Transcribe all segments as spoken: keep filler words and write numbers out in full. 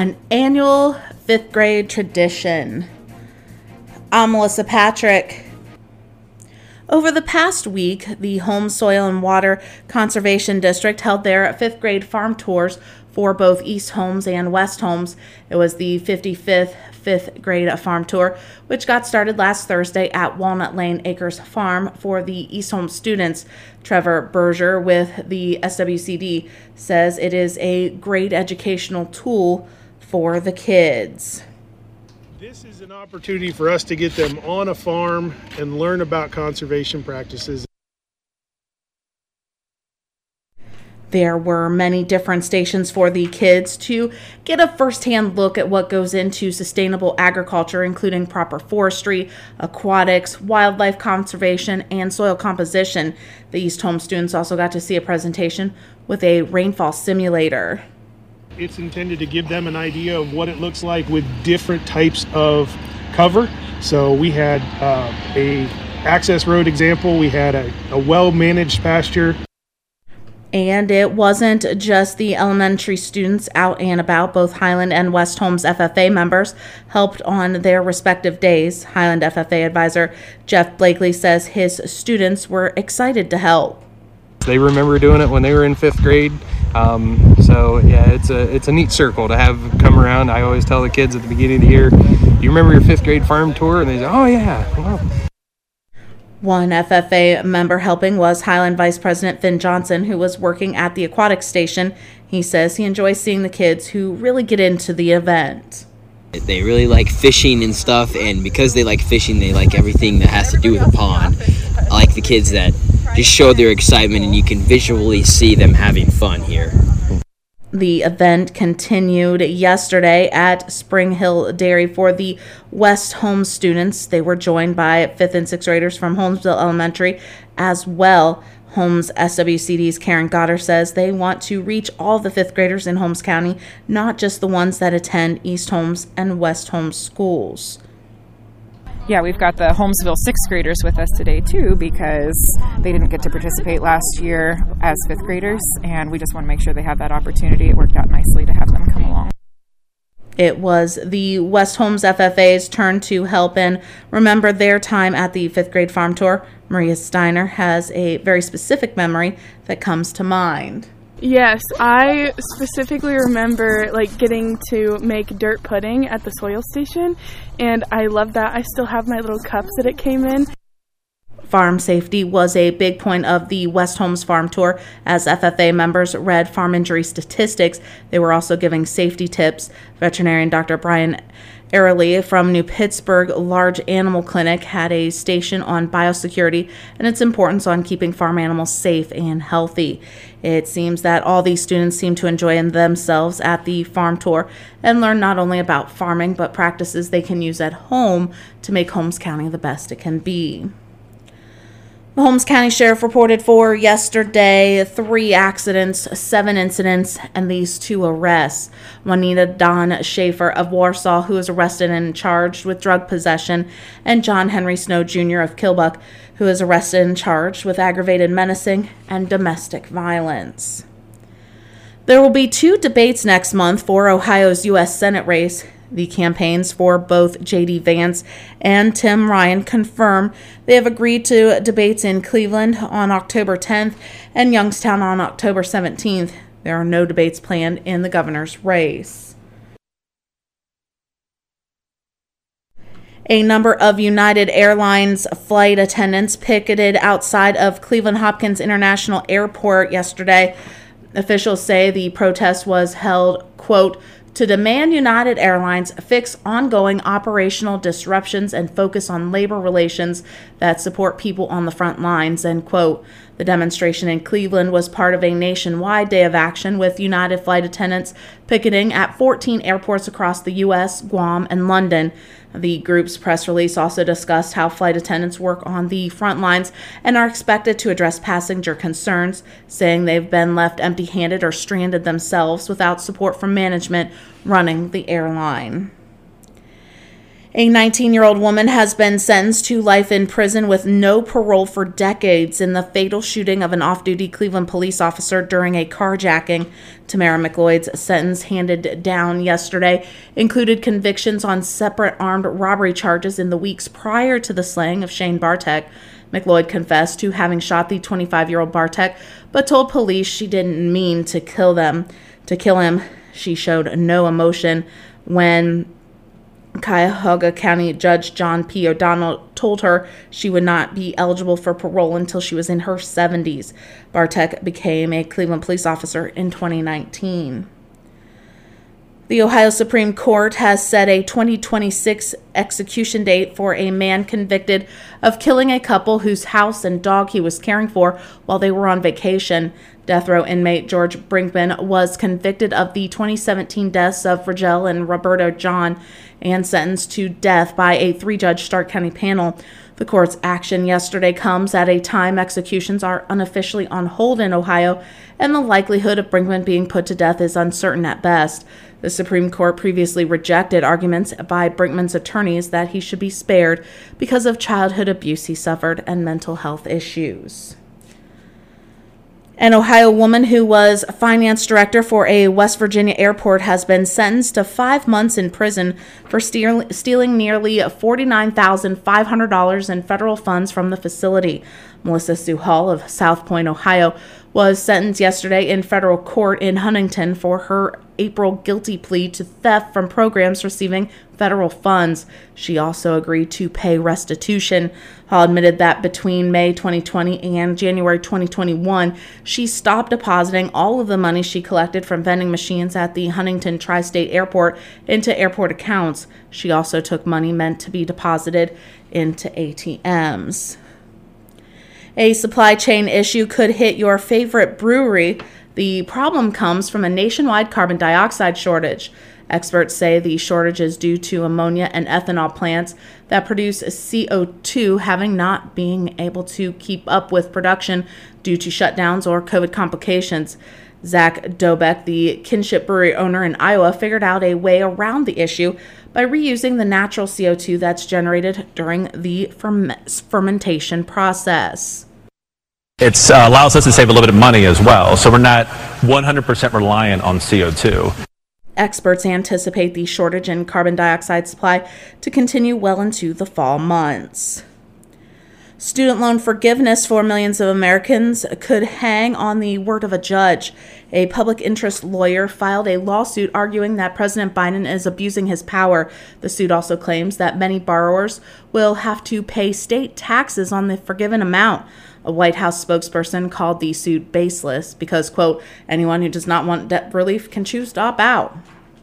an annual fifth grade tradition. I'm Melissa Patrick. Over the past week, the Home Soil and Water Conservation District held their fifth grade farm tours for both East Holmes and West Holmes. It was the fifty-fifth fifth grade farm tour, which got started last Thursday at Walnut Lane Acres Farm for the East Holmes students. Trevor Berger with the S W C D says it is a great educational tool for the kids. This is an opportunity for us to get them on a farm and learn about conservation practices. There were many different stations for the kids to get a firsthand look at what goes into sustainable agriculture, including proper forestry, aquatics, wildlife conservation, and soil composition. The East Holmes students also got to see a presentation with a rainfall simulator. It's intended to give them an idea of what it looks like with different types of cover. So we had uh, a access road example, we had a, a well-managed pasture. And it wasn't just the elementary students out and about. Both Highland and West Holmes F F A members helped on their respective days. Highland F F A advisor Jeff Blakely says his students were excited to help. They remember doing it when they were in fifth grade. Um, so yeah, it's a it's a neat circle to have come around. I always tell the kids at the beginning of the year, you remember your fifth grade farm tour? And they say, oh yeah. Well, one F F A member helping was Highland Vice President Finn Johnson, who was working at the aquatic station. He says he enjoys seeing the kids who really get into the event. They really like fishing and stuff, and because they like fishing, they like everything that has to do with the pond. I like the kids that just show their excitement, and you can visually see them having fun here. The event continued yesterday at Spring Hill Dairy for the West Holmes students. They were joined by fifth and sixth graders from Holmesville Elementary as well. Holmes S W C D's Karen Goddard says they want to reach all the fifth graders in Holmes County, not just the ones that attend East Holmes and West Holmes schools. Yeah, we've got the Holmesville sixth graders with us today too, because they didn't get to participate last year as fifth graders, and we just want to make sure they have that opportunity. It worked out nicely to have them come along. It was the West Holmes F F A's turn to help and remember their time at the fifth grade farm tour. Maria Steiner has a very specific memory that comes to mind. Yes, I specifically remember like getting to make dirt pudding at the soil station, and I love that. I still have my little cups that it came in. Farm safety was a big point of the West Holmes farm tour. As F F A members read farm injury statistics, they were also giving safety tips. Veterinarian Doctor Brian Airley from New Pittsburgh Large Animal Clinic had a station on biosecurity and its importance on keeping farm animals safe and healthy. It seems that all these students seem to enjoy themselves at the farm tour and learn not only about farming, but practices they can use at home to make Holmes County the best it can be. The Holmes County Sheriff reported for yesterday three accidents, seven incidents, and these two arrests. Juanita Don Schaefer of Warsaw, who was arrested and charged with drug possession, and John Henry Snow Junior of Kilbuck, who is arrested and charged with aggravated menacing and domestic violence. There will be two debates next month for Ohio's U S Senate race. The campaigns for both J D Vance and Tim Ryan confirm they have agreed to debates in Cleveland on October tenth and Youngstown on October seventeenth. There are no debates planned in the governor's race. A number of United Airlines flight attendants picketed outside of Cleveland Hopkins International Airport yesterday. Officials say the protest was held, quote, to demand United Airlines fix ongoing operational disruptions and focus on labor relations that support people on the front lines, end quote. The demonstration in Cleveland was part of a nationwide day of action with United flight attendants picketing at fourteen airports across the U S, Guam, and London. The group's press release also discussed how flight attendants work on the front lines and are expected to address passenger concerns, saying they've been left empty-handed or stranded themselves without support from management running the airline. A nineteen-year-old woman has been sentenced to life in prison with no parole for decades in the fatal shooting of an off-duty Cleveland police officer during a carjacking. Tamara McLeod's sentence handed down yesterday included convictions on separate armed robbery charges in the weeks prior to the slaying of Shane Bartek. McLeod confessed to having shot the twenty-five-year-old Bartek, but told police she didn't mean to kill them. To kill him, she showed no emotion when Cuyahoga County Judge John P. O'Donnell told her she would not be eligible for parole until she was in her seventies. Bartek became a Cleveland police officer in twenty nineteen. The Ohio Supreme Court has set a twenty twenty-six execution date for a man convicted of killing a couple whose house and dog he was caring for while they were on vacation. Death row inmate George Brinkman was convicted of the twenty seventeen deaths of Virgil and Roberto John and sentenced to death by a three-judge Stark County panel. The court's action yesterday comes at a time executions are unofficially on hold in Ohio, and the likelihood of Brinkman being put to death is uncertain at best. The Supreme Court previously rejected arguments by Brinkman's attorneys that he should be spared because of childhood abuse he suffered and mental health issues. An Ohio woman who was finance director for a West Virginia airport has been sentenced to five months in prison for steal- stealing nearly forty-nine thousand five hundred dollars in federal funds from the facility. Melissa Sue Hall of South Point, Ohio, was sentenced yesterday in federal court in Huntington for her April guilty plea to theft from programs receiving federal funds. She also agreed to pay restitution. Hall admitted that between May twenty twenty and January twenty twenty-one, she stopped depositing all of the money she collected from vending machines at the Huntington Tri-State Airport into airport accounts. She also took money meant to be deposited into A T Ms. A supply chain issue could hit your favorite brewery. The problem comes from a nationwide carbon dioxide shortage. Experts say the shortage is due to ammonia and ethanol plants that produce C O two having not being able to keep up with production due to shutdowns or COVID complications. Zach Dobeck, the Kinship Brewery owner in Iowa, figured out a way around the issue by reusing the natural C O two that's generated during the ferm- fermentation process. It uh, allows us to save a little bit of money as well, so we're not one hundred percent reliant on C O two. Experts anticipate the shortage in carbon dioxide supply to continue well into the fall months. Student loan forgiveness for millions of Americans could hang on the word of a judge. A public interest lawyer filed a lawsuit arguing that President Biden is abusing his power. The suit also claims that many borrowers will have to pay state taxes on the forgiven amount. A White House spokesperson called the suit baseless because, quote, anyone who does not want debt relief can choose to opt out.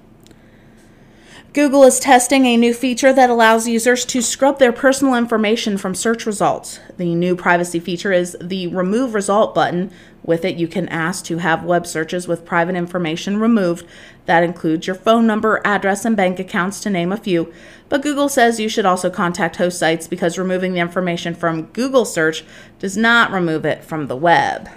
Google is testing a new feature that allows users to scrub their personal information from search results. The new privacy feature is the Remove Result button. With it, you can ask to have web searches with private information removed. That includes your phone number, address, and bank accounts, to name a few. But Google says you should also contact host sites because removing the information from Google search does not remove it from the web.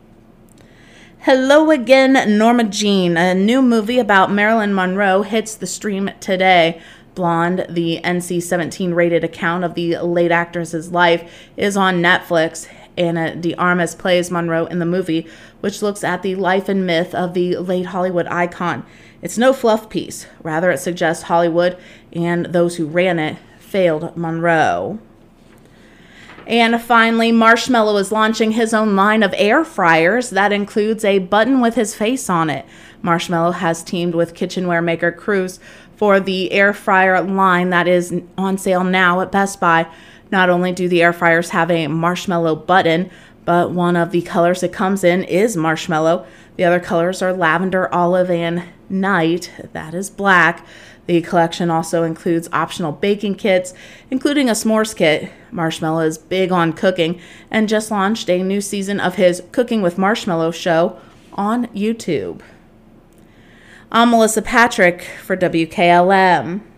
Hello Again, Norma Jean. A new movie about Marilyn Monroe hits the stream today. Blonde, the N C seventeen rated account of the late actress's life, is on Netflix. Ana de Armas plays Monroe in the movie, which looks at the life and myth of the late Hollywood icon. It's no fluff piece. Rather, it suggests Hollywood and those who ran it failed Monroe. And finally, Marshmallow is launching his own line of air fryers that includes a button with his face on it. Marshmallow has teamed with kitchenware maker Cruise for the air fryer line that is on sale now at Best Buy. Not only do the air fryers have a marshmallow button, but one of the colors it comes in is marshmallow. The other colors are lavender, olive, and night. That is black. The collection also includes optional baking kits, including a s'mores kit. Marshmallow is big on cooking and just launched a new season of his Cooking with Marshmallow show on YouTube. I'm Melissa Patrick for W K L M.